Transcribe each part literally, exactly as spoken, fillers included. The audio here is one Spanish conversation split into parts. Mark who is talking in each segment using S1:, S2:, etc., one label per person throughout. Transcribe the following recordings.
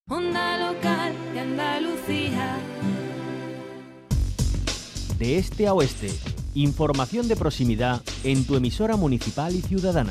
S1: Onda local de Andalucía.
S2: De este a oeste, información de proximidad en tu emisora municipal y ciudadana.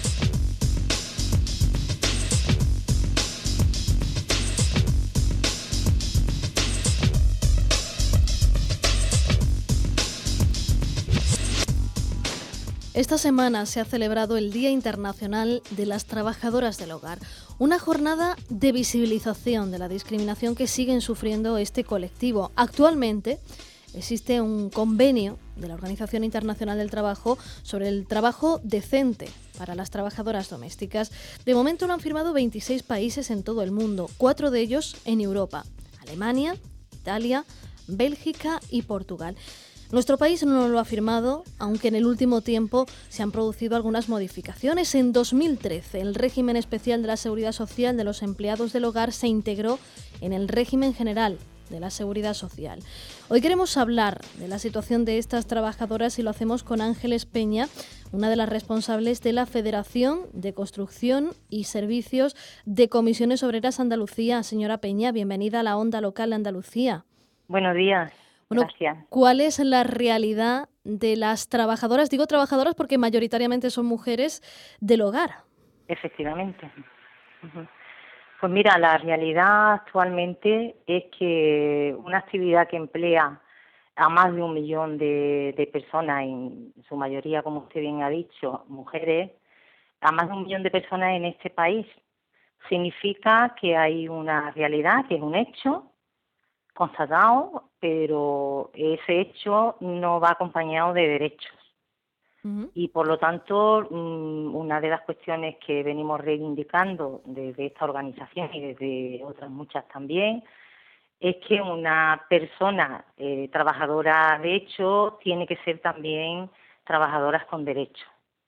S3: Esta semana se ha celebrado el Día Internacional de las Trabajadoras del Hogar, una jornada de visibilización de la discriminación que siguen sufriendo este colectivo. Actualmente existe un convenio de la Organización Internacional del Trabajo sobre el trabajo decente para las trabajadoras domésticas. De momento lo han firmado veintiséis países en todo el mundo, cuatro de ellos en Europa: Alemania, Italia, Bélgica y Portugal. Nuestro país no lo ha firmado, aunque en el último tiempo se han producido algunas modificaciones. En dos mil trece, el régimen especial de la Seguridad Social de los empleados del hogar se integró en el régimen general de la Seguridad Social. Hoy queremos hablar de la situación de estas trabajadoras y lo hacemos con Ángeles Peña, una de las responsables de la Federación de Construcción y Servicios de Comisiones Obreras Andalucía. Señora Peña, bienvenida a la Onda Local de Andalucía.
S4: Buenos días.
S3: Bueno,
S4: gracias.
S3: ¿Cuál es la realidad de las trabajadoras? Digo trabajadoras porque mayoritariamente son mujeres del hogar.
S4: Efectivamente. Uh-huh. Pues mira, la realidad actualmente es que una actividad que emplea a más de un millón de, de personas, en su mayoría, como usted bien ha dicho, mujeres, a más de un millón de personas en este país, significa que hay una realidad, que es un hecho constatado, pero ese hecho no va acompañado de derechos. Uh-huh. Y por lo tanto, una de las cuestiones que venimos reivindicando desde esta organización y desde otras muchas también, es que una persona eh, trabajadora de hecho tiene que ser también trabajadora con derechos.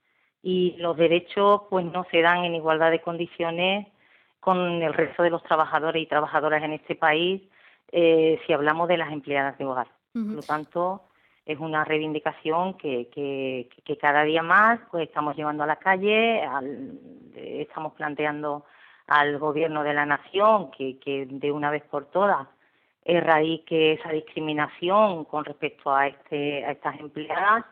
S4: Y los derechos pues no se dan en igualdad de condiciones con el resto de los trabajadores y trabajadoras en este país, Eh, si hablamos de las empleadas de hogar. Uh-huh. Por lo tanto, es una reivindicación que, que, que cada día más pues estamos llevando a la calle, al, estamos planteando al Gobierno de la Nación que, que de una vez por todas erradique esa discriminación con respecto a, este, a estas empleadas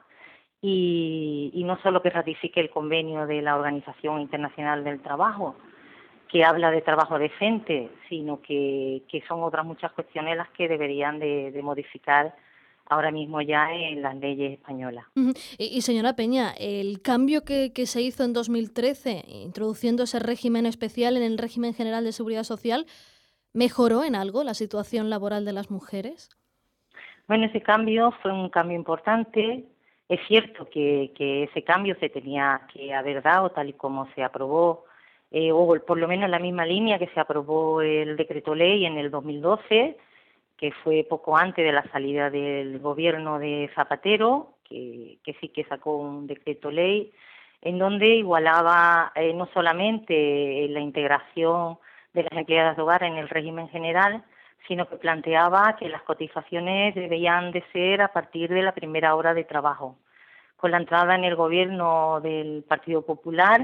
S4: y, y no solo que ratifique el convenio de la Organización Internacional del Trabajo, que habla de trabajo decente, sino que, que son otras muchas cuestiones las que deberían de, de modificar ahora mismo ya en las leyes españolas.
S3: Uh-huh. Y, y señora Peña, el cambio que, que se hizo en dos mil trece, introduciendo ese régimen especial en el régimen general de Seguridad Social, ¿mejoró en algo la situación laboral de las mujeres?
S4: Bueno, ese cambio fue un cambio importante. Es cierto que, que ese cambio se tenía que haber dado tal y como se aprobó, Eh, o por lo menos en la misma línea que se aprobó el decreto ley en el dos mil doce, que fue poco antes de la salida del gobierno de Zapatero, que, que sí que sacó un decreto ley, en donde igualaba eh, no solamente la integración de las empleadas de hogar en el régimen general, sino que planteaba que las cotizaciones debían de ser a partir de la primera hora de trabajo. Con la entrada en el gobierno del Partido Popular,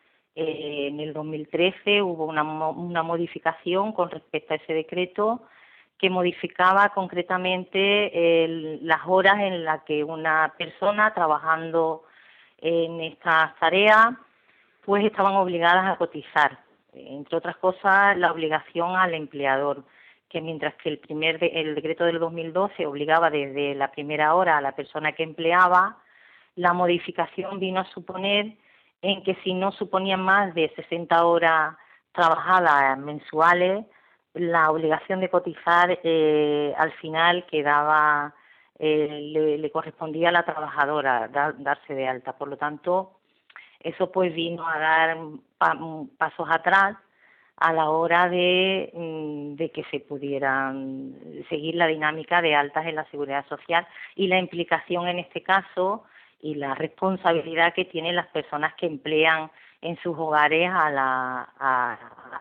S4: Eh, en el dos mil trece hubo una, una modificación con respecto a ese decreto que modificaba concretamente el, las horas en las que una persona trabajando en estas tareas pues estaban obligadas a cotizar. Entre otras cosas, la obligación al empleador, que mientras que el primer de, el decreto del dos mil doce obligaba desde la primera hora a la persona que empleaba, la modificación vino a suponer en que si no suponían más de sesenta horas trabajadas mensuales, la obligación de cotizar eh, al final quedaba, eh, le, le correspondía a la trabajadora dar, darse de alta. Por lo tanto, eso pues vino a dar pa, pasos atrás a la hora de, de que se pudieran seguir la dinámica de altas en la Seguridad Social y la implicación en este caso y la responsabilidad que tienen las personas que emplean en sus hogares a, la, a,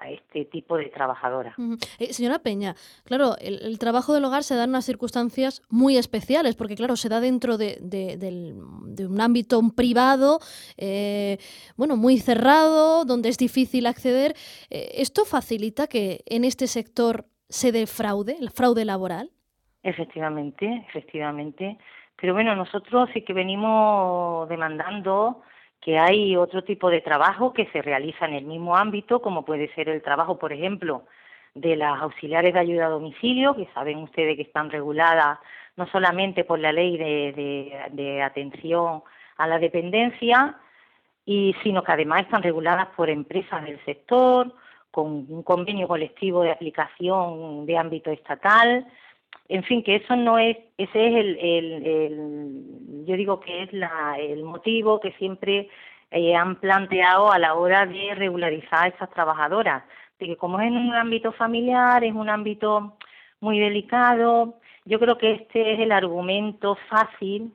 S4: a este tipo de trabajadoras.
S3: Uh-huh. Eh, señora Peña, claro, el, el trabajo del hogar se da en unas circunstancias muy especiales, porque claro, se da dentro de, de, del, de un ámbito privado, eh, bueno, muy cerrado, donde es difícil acceder. Eh, ¿Esto facilita que en este sector se dé fraude, el fraude laboral?
S4: Efectivamente, efectivamente. Pero bueno, nosotros sí que venimos demandando que hay otro tipo de trabajo que se realiza en el mismo ámbito, como puede ser el trabajo, por ejemplo, de las auxiliares de ayuda a domicilio, que saben ustedes que están reguladas no solamente por la ley de, de, de atención a la dependencia, y sino que además están reguladas por empresas del sector, con un convenio colectivo de aplicación de ámbito estatal. En fin, que eso no es, ese es el, el, el yo digo que es la, el motivo que siempre eh, han planteado a la hora de regularizar a estas trabajadoras, de que como es en un ámbito familiar, es un ámbito muy delicado, yo creo que este es el argumento fácil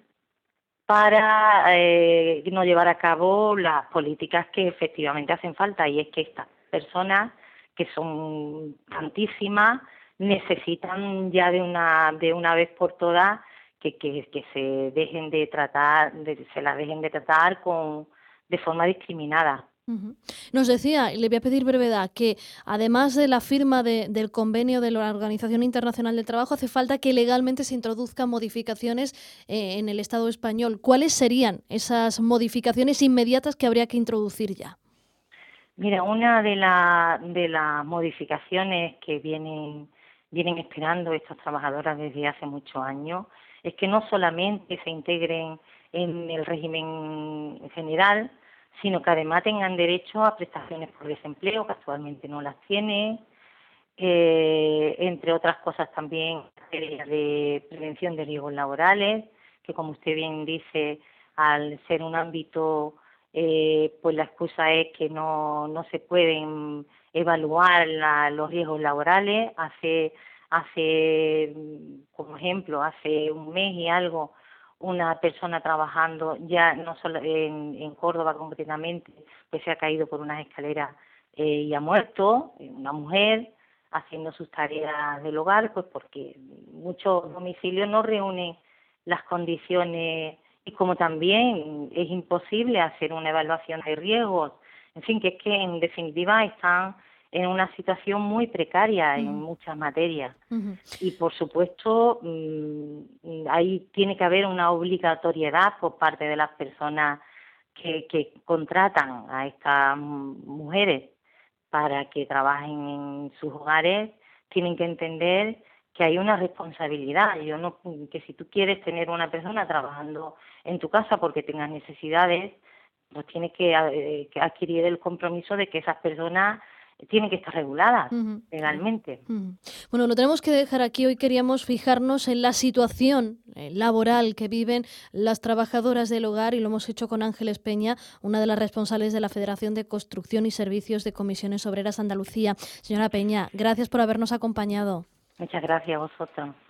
S4: para eh, no llevar a cabo las políticas que efectivamente hacen falta, y es que estas personas, que son tantísimas, necesitan ya de una de una vez por todas que, que, que se dejen de tratar, de, se las dejen de tratar con de forma discriminada.
S3: Uh-huh. Nos decía, y le voy a pedir brevedad, que además de la firma de, del convenio de la Organización Internacional del Trabajo, hace falta que legalmente se introduzcan modificaciones eh, en el Estado español. ¿Cuáles serían esas modificaciones inmediatas que habría que introducir ya?
S4: Mira, una de, la, de las modificaciones que vienen vienen esperando estas trabajadoras desde hace muchos años es que no solamente se integren en el régimen general, sino que además tengan derecho a prestaciones por desempleo, que actualmente no las tienen, eh, entre otras cosas también de prevención de riesgos laborales, que como usted bien dice, al ser un ámbito, eh, pues la excusa es que no, no se pueden evaluar la, los riesgos laborales. Hace, hace, como ejemplo, hace un mes y algo, una persona trabajando ya no solo en, en Córdoba concretamente, pues se ha caído por unas escaleras eh, y ha muerto, una mujer haciendo sus tareas del hogar, pues porque muchos domicilios no reúnen las condiciones, y como también es imposible hacer una evaluación de riesgos. En fin, que es que en definitiva están en una situación muy precaria uh-huh. en muchas materias. Uh-huh. Y por supuesto, mmm, ahí tiene que haber una obligatoriedad por parte de las personas que, que contratan a estas mujeres para que trabajen en sus hogares. Tienen que entender que hay una responsabilidad. Yo no, que si tú quieres tener una persona trabajando en tu casa porque tengas necesidades, pues tienes que, eh, que adquirir el compromiso de que esas personas tienen que estar reguladas uh-huh. legalmente.
S3: Uh-huh. Bueno, lo tenemos que dejar aquí. Hoy queríamos fijarnos en la situación eh, laboral que viven las trabajadoras del hogar, y lo hemos hecho con Ángeles Peña, una de las responsables de la Federación de Construcción y Servicios de Comisiones Obreras Andalucía. Señora Peña, gracias por habernos acompañado.
S4: Muchas gracias a vosotros.